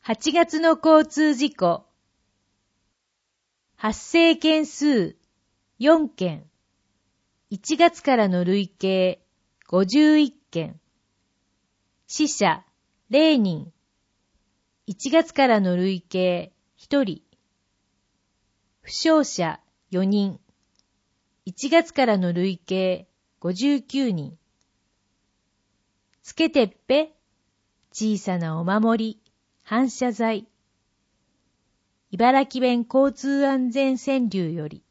8月の交通事故。発生件数4件。1月からの累計51件。死者0人。1月からの累計1人。負傷者4人。1月からの累計59人。つけてっぺ、小さなお守り、反射材。茨城弁交通安全川柳より。